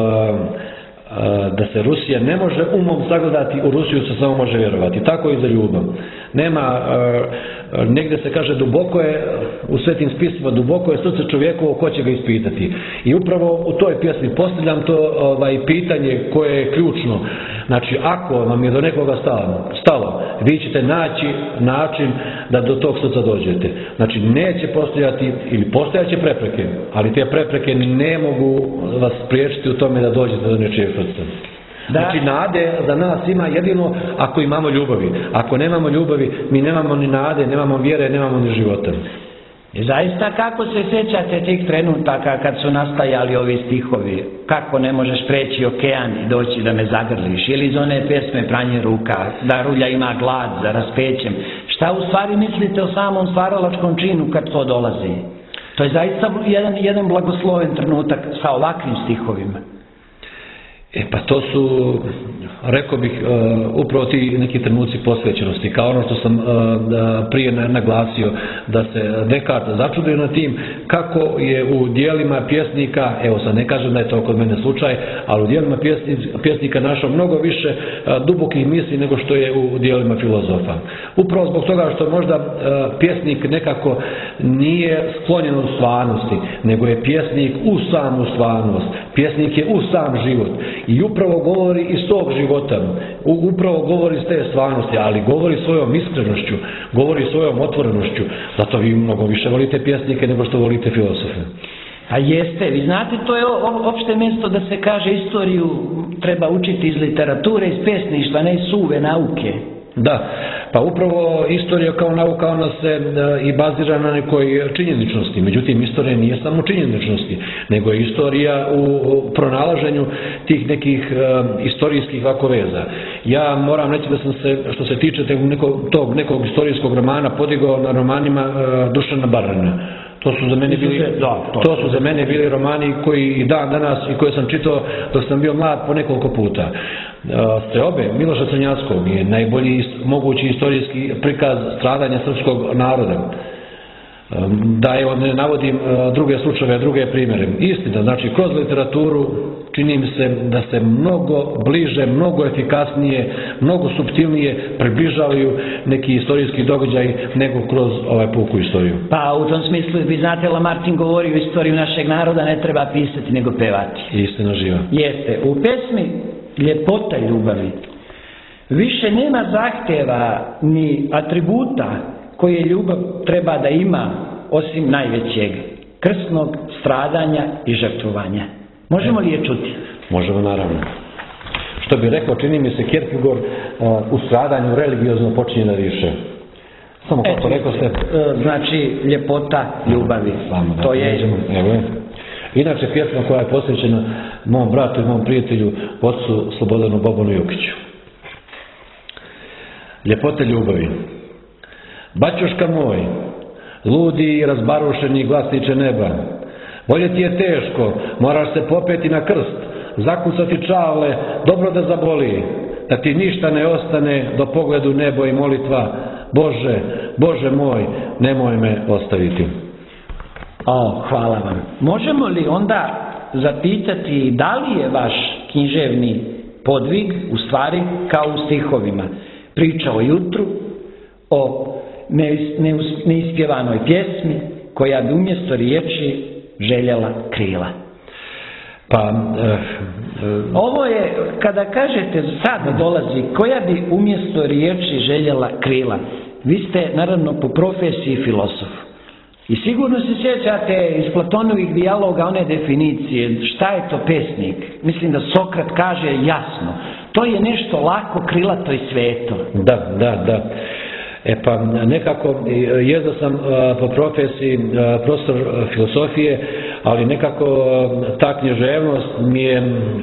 uh, da se Rusija ne može umom sagledati, u Rusiju se samo može vjerovati. Tako i za ljubav. Nema, uh, negdje se kaže duboko je, u svetim spisima duboko je srce čovjekovo, ko će ga ispitati. I upravo u toj pjesmi postavljam to ovaj, pitanje koje je ključno. Znači, ako vam je do nekoga stalo, stalo, vi ćete naći način da do tog srca dođete. Znači, neće postojati, ili postojaće prepreke, ali te prepreke ne mogu vas spriječiti u tome da dođete do nečijeg srca. Da. Znači, nade za nas ima jedino ako imamo ljubavi. Ako nemamo ljubavi, mi nemamo ni nade, nemamo vjere, nemamo ni života. I zaista, kako se sjećate tih trenutaka kad su nastajali ovi stihovi? Kako ne možeš preći okean i doći da me zagrliš? Ili iz one pesme Pranje ruka, da rulja ima glad za raspećem? Šta u stvari mislite o samom stvaralačkom činu kad to dolazi? To je zaista jedan, jedan blagosloven trenutak sa ovakvim stihovima. E pa to su, rekao bih, uh, upravo ti neki trenuci posvećenosti, kao ono što sam uh, prije naglasio, da se Descartes začuduje na tim kako je u dijelima pjesnika, evo sad ne kažem da je to kod mene slučaj, ali u dijelima pjesnika našao mnogo više uh, dubokih misli nego što je u dijelima filozofa. Upravo zbog toga što možda uh, pjesnik nekako nije sklonjen u stvarnosti, nego je pjesnik u samu stvarnost, pjesnik je u sam život. I upravo govori iz tog života, upravo govori iz te stvarnosti, ali govori svojom iskrenošću, govori svojom otvorenošću. Zato vi mnogo više volite pjesnike nego što volite filosofe. A jeste, vi znate, to je opšte mjesto da se kaže istoriju treba učiti iz literature, iz pesništva, ne iz suve nauke. Da, pa upravo istorija kao nauka, ona se i bazira na nekoj činjeničnosti. Međutim, istorija nije samo činjeničnosti, nego je istorija u pronalaženju tih nekih uh, istorijskih ovako veza. Ja moram reći da sam se, što se tiče nekog, tog nekog istorijskog romana, podigao na romanima uh, Dušana Barana. To su za mene bili, da, to, to su za mene bili romani koji i dan danas i koje sam čitao dok sam bio mlad po nekoliko puta. Streobe Miloša Crnjackog je najbolji mogući istorijski prikaz stradanja srpskog naroda. Da evo ne navodim druge slučajeve, druge primjere. Istina, znači kroz literaturu čini mi se da se mnogo bliže, mnogo efikasnije, mnogo suptilnije približavaju neki istorijski događaj nego kroz ovaj puku istoriju. Pa u tom smislu vi znate, Lamartine govori o istoriju našeg naroda ne treba pisati nego pevati. Istina živa. Jeste. U pesmi Ljepota ljubavi više nema zahtjeva ni atributa koje ljubav treba da ima, osim najvećeg, krsnog stradanja i žrtvovanja. Možemo li je čuti? Možemo, naravno. Što bi rekao, čini mi se, Kierkegaard uh, u stradanju religiozno počinje da riše. Samo kako e, rekao se... Znači, ljepota ljubavi. Samo, da, to je... Evo je. Inače, pjesma koja je posvećena mom bratu i mom prijatelju, ocu Slobodanu Bobanu Jukiću. Ljepota ljubavi. Baćuška moj, ludi i razbarušeni glasniče neba, bolje ti je teško, moraš se popeti na krst, zakucati čavle, dobro da zaboli, da ti ništa ne ostane do pogledu nebo i molitva, Bože, Bože moj, nemoj me ostaviti. O, hvala vam. Možemo li onda zapitati da li je vaš književni podvig u stvari kao u stihovima? Priča o jutru, o neispjevanoj pjesmi koja bi umjesto riječi željela krila. Pa, e, e, ovo je, kada kažete sad dolazi, koja bi umjesto riječi željela krila, vi ste naravno po profesiji filosof. I sigurno se sjećate iz Platonovih dijaloga one definicije, šta je to pesnik? Mislim da Sokrat kaže jasno, To je nešto lako, krilato i sveto. Da, da, da. E pa nekako, je da sam po profesiji profesor filosofije, ali nekako ta književnost mi je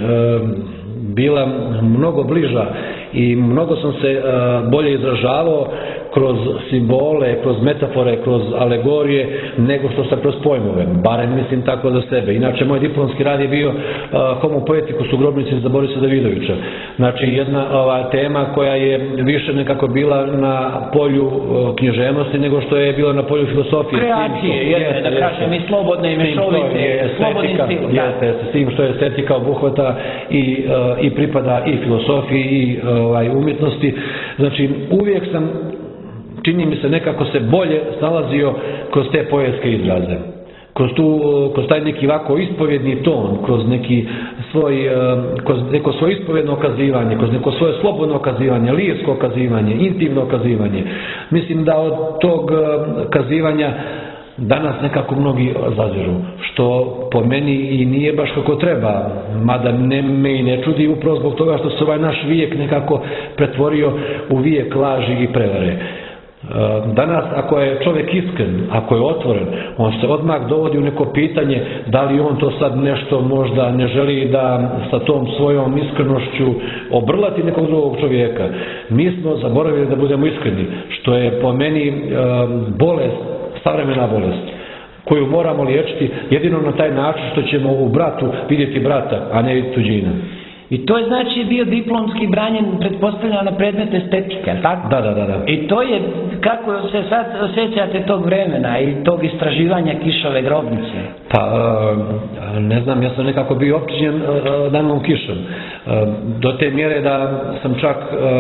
bila mnogo bliža i mnogo sam se bolje izražavao kroz simbole, kroz metafore, kroz alegorije, nego što sam kroz pojmove. Barem mislim tako za sebe. Inače, moj diplomski rad je bio Homo poeticus u grobnici za Borisa Davidovića. Znači, jedna ova tema koja je više nekako bila na polju književnosti nego što je bila na polju filosofije. Kreacije, jedne, da kažem, i slobodne i mešovite, slobodnim stilom. Jeste, s tim što je estetika obuhvata i, i pripada i filosofiji i ovaj, umjetnosti. Znači, uvijek sam, čini mi se, nekako se bolje snalazio kroz te poetske izraze. Kroz, tu, kroz taj neki ovako ispovjedni ton, kroz neki svoj, kroz neko svoje ispovjedno okazivanje, kroz neko svoje slobodno okazivanje, lirsko okazivanje, intimno okazivanje. Mislim da od tog kazivanja danas nekako mnogi zaziru, što po meni i nije baš kako treba, mada ne, me i ne čudi upravo zbog toga što se ovaj naš vijek nekako pretvorio u vijek laži i prevare. Danas, ako je čovjek iskren, ako je otvoren, on se odmah dovodi u neko pitanje da li on to sad nešto možda ne želi da sa tom svojom iskrenošću obrlati nekog drugog čovjeka. Mi smo zaboravili da budemo iskreni, što je po meni bolest, savremena bolest, koju moramo liječiti jedino na taj način što ćemo u bratu vidjeti brata, a ne tuđina. I to je znači bio diplomski branjen, pretpostavljeno na predmet estetike, ali tako? Da, da, da, da. I to je, kako se sad osjećate tog vremena i tog istraživanja Kišove grobnice? Pa, ne znam, ja sam nekako bio općinjen Danielom Kišom. Do te mjere da sam čak,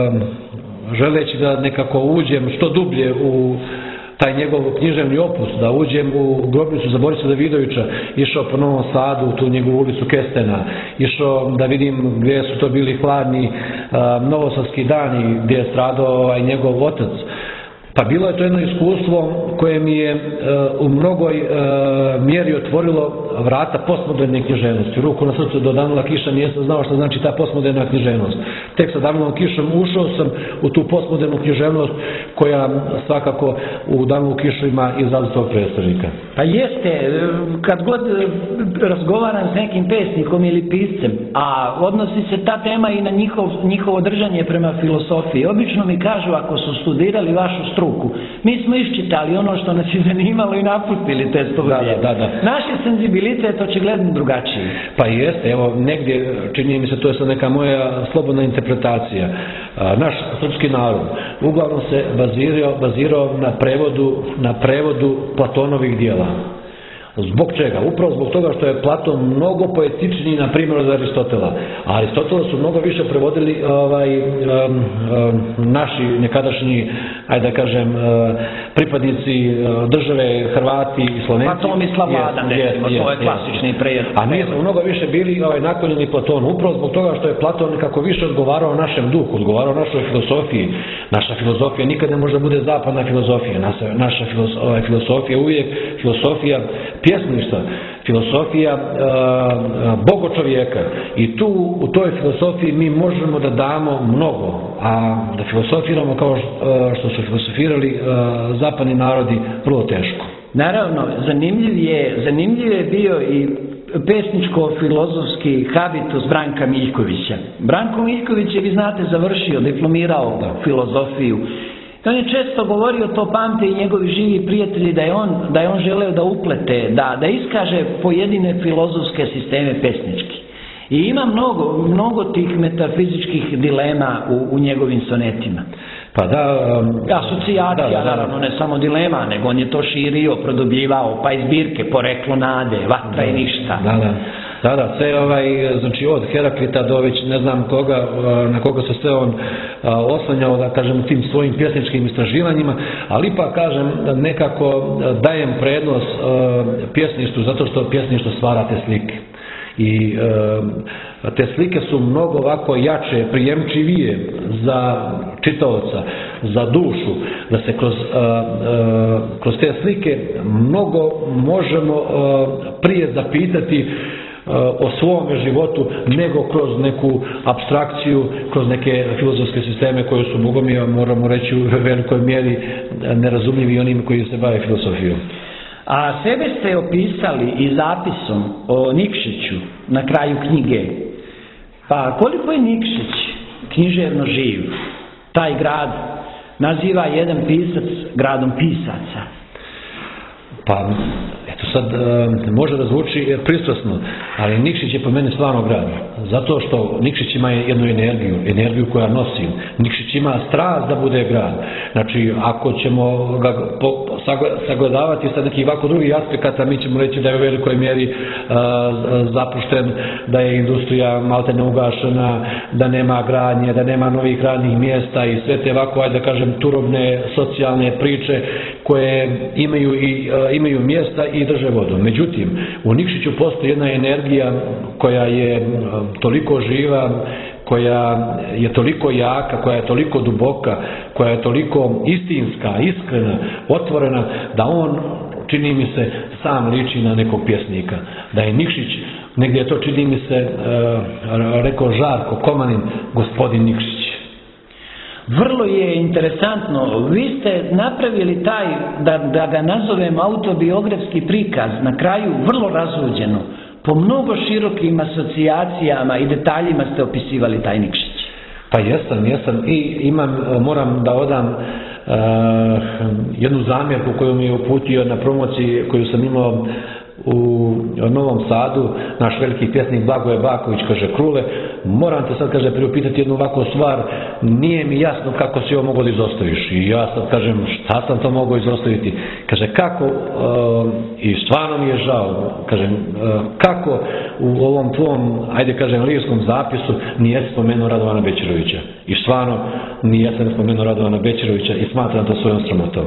želeći da nekako uđem što dublje u taj njegov književni opus, da uđem u grobnicu za Borisa Davidovića, išao po Novom Sadu, u tu njegovu ulicu Kestena, išao da vidim gdje su to bili hladni novosadski dani, gdje je stradao njegov otac. Pa bilo je to jedno iskustvo koje mi je u mnogoj mjeri otvorilo vrata postmoderne književnosti. Ruku na srcu, do Daniela Kiša nisam znao što znači ta postmoderna književnost. Tek sa Danielom Kišom ušao sam u tu postmodernu književnost koja svakako u Danielu Kišu ima izraz tog predstavnika. Pa jeste, kad god razgovaram s nekim pesnikom ili piscem, a odnosi se ta tema i na njihov, njihovo držanje prema filosofiji, obično mi kažu ako su studirali vašu struku, mi smo iščitali ono što nas je zanimalo i napustili te studije. Da, da, da. Naši senzibilitet očigledno drugačiji. Pa jeste, evo negdje, čini mi se, to je sad neka moja slobodna interpretacija. Naš srpski narod uglavnom se bazirao, bazirao na prevodu, na prevodu Platonovih dijela. Zbog čega? Upravo zbog toga što je Platon mnogo poetičniji, na primjer, od Aristotela. A Aristotela su mnogo više prevodili ovaj, um, um, naši nekadašnji, ajde da kažem, uh, pripadnici uh, države, Hrvati i Slovenci. Pa Tomislav Vladan, recimo, to je klasični prejed. A mi smo mnogo više bili ovaj, naklonjeni Platonu, upravo zbog toga što je Platon nekako više odgovarao našem duhu, odgovarao našoj filozofiji. Naša filozofija nikad ne može da bude zapadna filozofija. Naša, naša filozofija, filozofija uvijek filozofija pjesništva, filosofija e, bogo čovjeka. I tu, u toj filosofiji mi možemo da damo mnogo, a da filosofiramo kao što su filosofirali e, zapadni narodi, vrlo teško. Naravno, zanimljiv je, zanimljiv je bio i pesničko-filozofski habitus Branka Miljkovića. Branko Miljković je, vi znate, završio, diplomirao da. filozofiju. On je često govorio, to pamte i njegovi živi prijatelji, da je on, da je on želeo da uplete, da, da iskaže pojedine filozofske sisteme pesnički. I ima mnogo, mnogo tih metafizičkih dilema u, u njegovim sonetima. Pa da, um, asocijacija, da, da, da. naravno, ne samo dilema, nego on je to širio, produbljivao, pa i zbirke, Poreklo nade, Vatra i ništa. Da, da. Da, da, sve ovaj, znači od Heraklita do već ne znam koga, na koga se sve on oslanjao, da kažem, tim svojim pjesničkim istraživanjima, ali ipak, kažem, nekako dajem prednost pjesništvu, zato što pjesništvo stvara te slike. I e, te slike su mnogo ovako jače, prijemčivije za čitaoca, za dušu, da se kroz, e, e, kroz te slike mnogo možemo e, prije zapitati o svome životu nego kroz neku apstrakciju, kroz neke filozofske sisteme koje su, Boga mi, moramo reći, u velikoj mjeri nerazumljivi onima koji se bave filosofijom. A sebe ste opisali i zapisom o Nikšiću na kraju knjige. Pa koliko je Nikšić književno živ? Taj grad naziva jedan pisac gradom pisaca. Pa, eto sad, može da zvuči pristrasno, ali Nikšić je po meni stvarno grad. Zato što Nikšić ima jednu energiju, energiju koja nosi. Nikšić ima strast da bude grad. Znači, ako ćemo ga sagledavati sa nekih ovako drugih aspekata, mi ćemo reći da je u velikoj mjeri zapušten, da je industrija maltene ugašena, da nema gradnje, da nema novih radnih mjesta i sve te ovako, ajde da kažem, turobne socijalne priče koje imaju i imaju mjesta i drže vodu. Međutim, u Nikšiću postoji jedna energija koja je toliko živa, koja je toliko jaka, koja je toliko duboka, koja je toliko istinska, iskrena, otvorena, da on, čini mi se, sam liči na nekog pjesnika. Da je Nikšić, negdje je to, čini mi se, rekao Žarko Komanin, gospodin Nikšić. Vrlo je interesantno, vi ste napravili taj, da, da ga nazovem, autobiografski prikaz, na kraju vrlo razluđeno, po mnogo širokim asocijacijama i detaljima ste opisivali taj Nikšić. Pa jesam, jesam i imam, moram da odam uh, jednu zamjerku koju mi je uputio na promociji koju sam imao u Novom Sadu, naš veliki pjesnik Blagoje Baković, kaže: Krule, moram te sad, kaže, priupitati jednu ovakvu stvar, nije mi jasno kako si ovo mogo da izostaviš. I ja sad kažem, šta sam to mogao izostaviti? Kaže, kako, uh, i stvarno mi je žao, kažem, uh, kako u ovom tvom, ajde kažem, lirskom zapisu nije spomenuo Radovana Bećirovića. I stvarno nije sam spomenuo Radovana Bećirovića i smatram to svojom sramotom.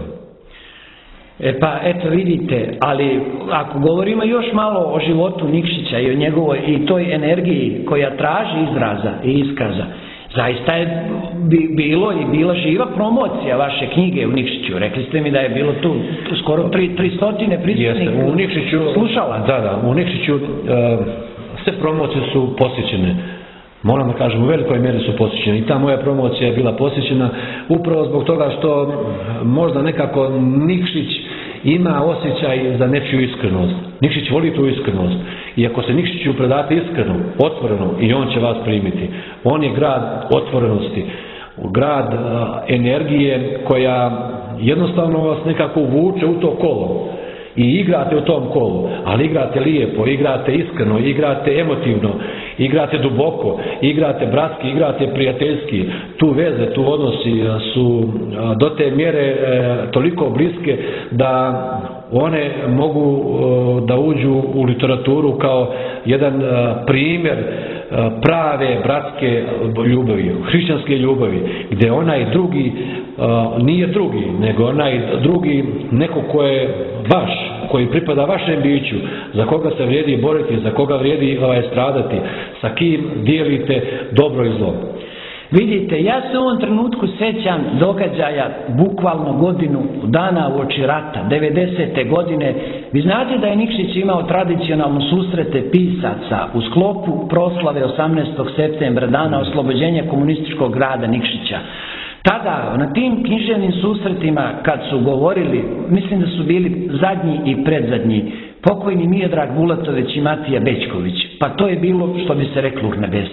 E pa, eto vidite, ali ako govorimo još malo o životu Nikšića i o njegovoj i toj energiji koja traži izraza i iskaza, zaista je bi, bilo i bila živa promocija vaše knjige u Nikšiću. Rekli ste mi da je bilo tu, tu skoro tri stotine prisutnih u Nikšiću slušala. Da, da, u Nikšiću uh, sve promocije su posjećene. Moram da kažem, u velikoj mjeri su posjećene i ta moja promocija je bila posjećena upravo zbog toga što možda nekako Nikšić ima osjećaj za nečiju iskrenost. Nikšić voli tu iskrenost i ako se Nikšiću predate iskreno, otvoreno, i on će vas primiti. On je grad otvorenosti, grad uh, energije koja jednostavno vas nekako vuče u to kolo. I igrate u tom kolu, ali igrate lijepo, igrate iskreno, igrate emotivno, igrate duboko, igrate bratski, igrate prijateljski. Tu veze, tu odnosi su do te mjere e, toliko bliske da one mogu e, da uđu u literaturu kao jedan e, primjer e, prave bratske ljubavi, hrišćanske ljubavi, gdje onaj drugi e, nije drugi, nego onaj drugi neko ko je vaš, koji pripada vašem biću, za koga se vrijedi boriti, za koga vrijedi ovaj, stradati, sa kim dijelite dobro i zlo. Vidite, ja se u ovom trenutku sećam događaja bukvalno godinu dana uoči rata, devedesete godine. Vi znate da je Nikšić imao tradicionalno susrete pisaca u sklopu proslave osamnaestog septembra, dana oslobođenja komunističkog grada Nikšića. Tada, na tim književnim susretima, kad su govorili, mislim da su bili zadnji i predzadnji, pokojni Miodrag Bulatović i Matija Bećković. Pa to je bilo, što bi se reklo, u nebes.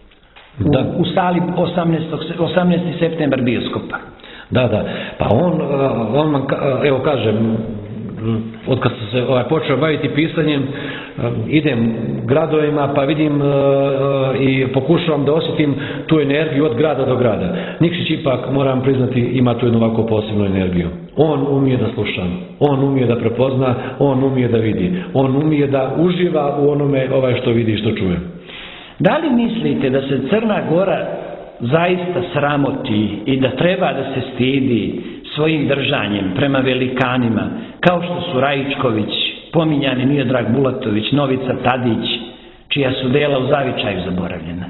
U, da. u sali osamnaestog septembar bioskopa. Da, da. Pa on, on evo kažem, od kad sam se ovaj, počeo baviti pisanjem, idem gradovima pa vidim uh, uh, i pokušavam da osjetim tu energiju od grada do grada. Nikšić ipak, moram priznati, ima tu jednu ovako posebnu energiju. On umije da sluša, on umije da prepozna, on umije da vidi, on umije da uživa u onome ovaj što vidi i što čuje. Da li mislite da se Crna Gora zaista sramoti i da treba da se stidi svojim držanjem prema velikanima, kao što su Rajičković, pominjani Miodrag Bulatović, Novica Tadić, čija su dela u zavičaju zaboravljena?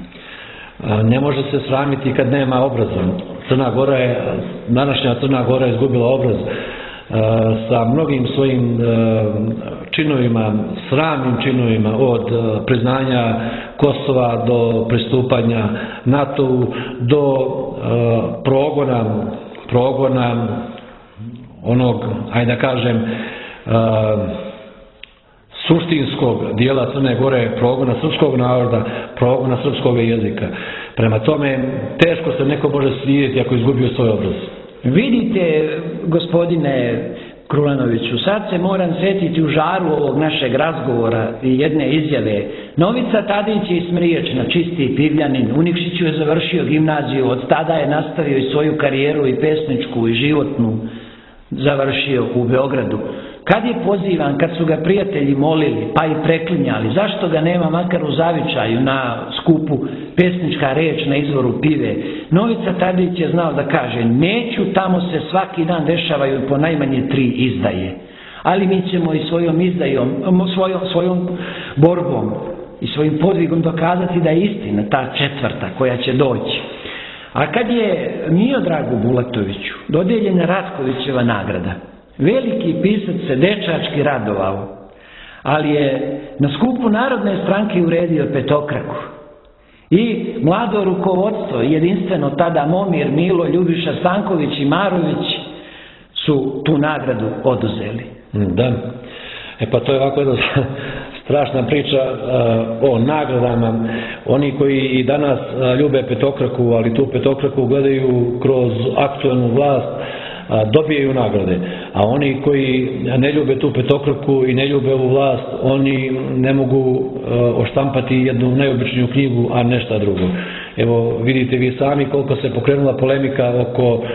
Ne može se sramiti kad nema obraza. Crna Gora je, današnja Crna Gora je izgubila obraz sa mnogim svojim činovima, sramnim činovima, od priznanja Kosova do pristupanja NATO-u, do progona, progona onog, ajde da kažem, suštinskog dijela Crne Gore, progona srpskog naroda, progona srpskog jezika. Prema tome, teško se neko može slijediti ako izgubio svoj obraz. Vidite, gospodine Krulanoviću, sad se moram sjetiti u žaru ovog našeg razgovora i jedne izjave. Novica Tadić je Smriječna, čisti Pivljanin, u Nikšiću je završio gimnaziju, od tada je nastavio i svoju karijeru i pesničku i životnu završio u Beogradu. Kad je pozivan, kad su ga prijatelji molili, pa i preklinjali, zašto ga nema makar u zavičaju na skupu pesnička reč na izvoru pive, Novica Tadić je znao da kaže: neću, tamo se svaki dan dešavaju po najmanje tri izdaje, ali mi ćemo i svojom izdajom, svojom, svojom borbom i svojim podvigom dokazati da je istina ta četvrta koja će doći. A kad je Miodragu Bulatoviću dodijeljena Ratkovićeva nagrada, veliki pisac se dečački radovao, ali je na skupu Narodne stranke uredio petokraku. I mlado rukovodstvo, jedinstveno tada Momir, Milo, Ljubiša Stanković i Marović, su tu nagradu oduzeli. Da. E pa to je ovako jedna strašna priča uh, o nagradama. Oni koji i danas uh, ljube petokraku, ali tu petokraku gledaju kroz aktualnu vlast, dobijaju nagrade, a oni koji ne ljube tu petokraku i ne ljube ovu vlast, oni ne mogu oštampati jednu najobičniju knjigu, a nešta drugo. Evo, vidite vi sami koliko se pokrenula polemika oko uh,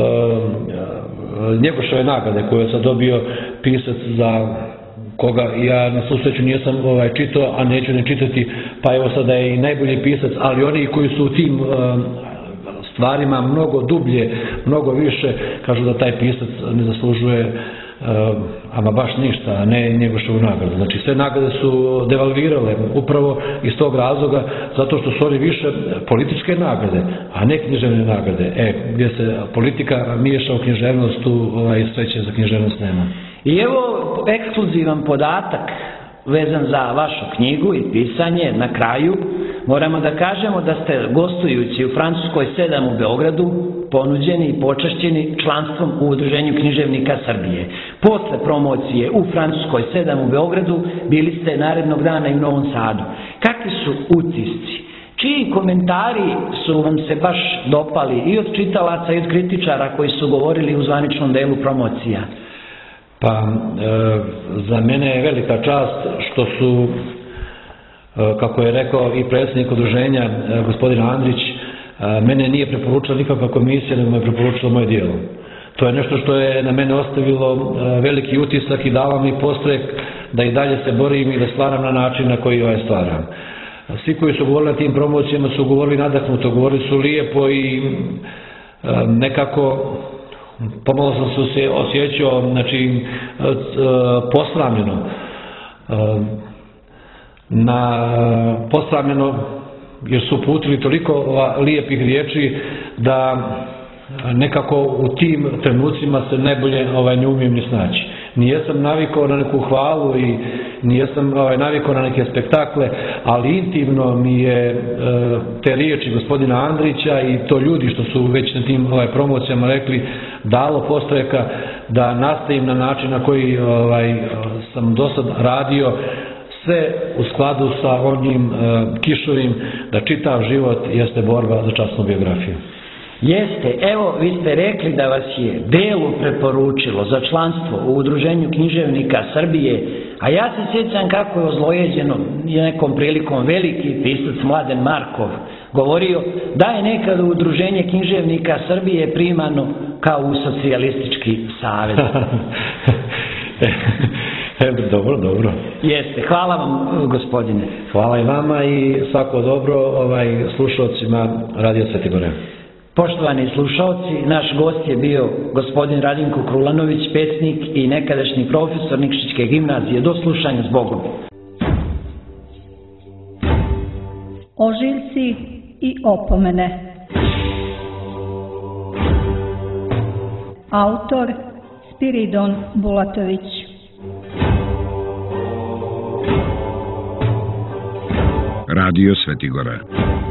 Njegošove nagrade koju je sad dobio pisac za koga ja na svu sreću nisam ovaj, čitao, a neću ne čitati, pa evo sada je i najbolji pisac, ali oni koji su u tim uh, stvarima mnogo dublje, mnogo više, kažu da taj pisac ne zaslužuje uh, ama baš ništa, a ne Njegošovu nagradu. Znači sve nagrade su devalvirale upravo iz tog razloga, zato što su oni više političke nagrade, a ne književne nagrade. E, gdje se politika miješa u književnost, tu ovaj, sreće za književnost nema. I evo ekskluzivan podatak vezan za vašu knjigu i pisanje na kraju. Moramo da kažemo da ste gostujući u Francuskoj sedam u Beogradu ponuđeni i počašćeni članstvom u Udruženju književnika Srbije. Posle promocije u Francuskoj sedam u Beogradu bili ste narednog dana i u Novom Sadu. Kakvi su utisci? Čiji komentari su vam se baš dopali i od čitalaca i od kritičara koji su govorili u zvaničnom delu promocija? Pa, e, za mene je velika čast što su, e, kako je rekao i predsjednik udruženja, e, gospodin Andrić, e, mene nije preporučila nikakva komisija, nego me je preporučilo moje dijelo. To je nešto što je na mene ostavilo e, veliki utisak i dalo mi postrek da i dalje se borim i da stvaram na način na koji ovaj stvaram. Svi koji su govorili na tim promocijama su govorili nadahnuto, govorili su lijepo i e, nekako pomalo sam se osjećao, znači, posramljeno. Na posramljeno, jer su uputili toliko lijepih riječi da nekako u tim trenucima se najbolje ovaj, ne umijem ni snaći. Nijesam navikao na neku hvalu i nijesam ovaj, navikao na neke spektakle, ali intimno mi je e, te riječi gospodina Andrića i to ljudi što su već na tim ovaj, promocijama rekli dalo postreka da nastavim na način na koji ovaj, sam do sad radio, sve u skladu sa onim e, kišovim da čitav život jeste borba za časnu biografiju. Jeste, evo vi ste rekli da vas je delo preporučilo za članstvo u Udruženju književnika Srbije, a ja se sjećam kako je ozlojeđeno nekom prilikom veliki pisac Mladen Markov govorio da je nekada Udruženje književnika Srbije primano kao u socijalistički savez. Dobro, dobro. Jeste, hvala vam gospodine. Hvala i vama i svako dobro ovaj, slušalcima Radio Sveti Gore. Poštovani slušalci, naš gost je bio gospodin Radinko Krulanović, pesnik i nekadašnji profesor Nikšićke gimnazije. Do slušanja, s Bogom. Ožiljci i opomene. Autor Spiridon Bulatović. Radio Svetigora.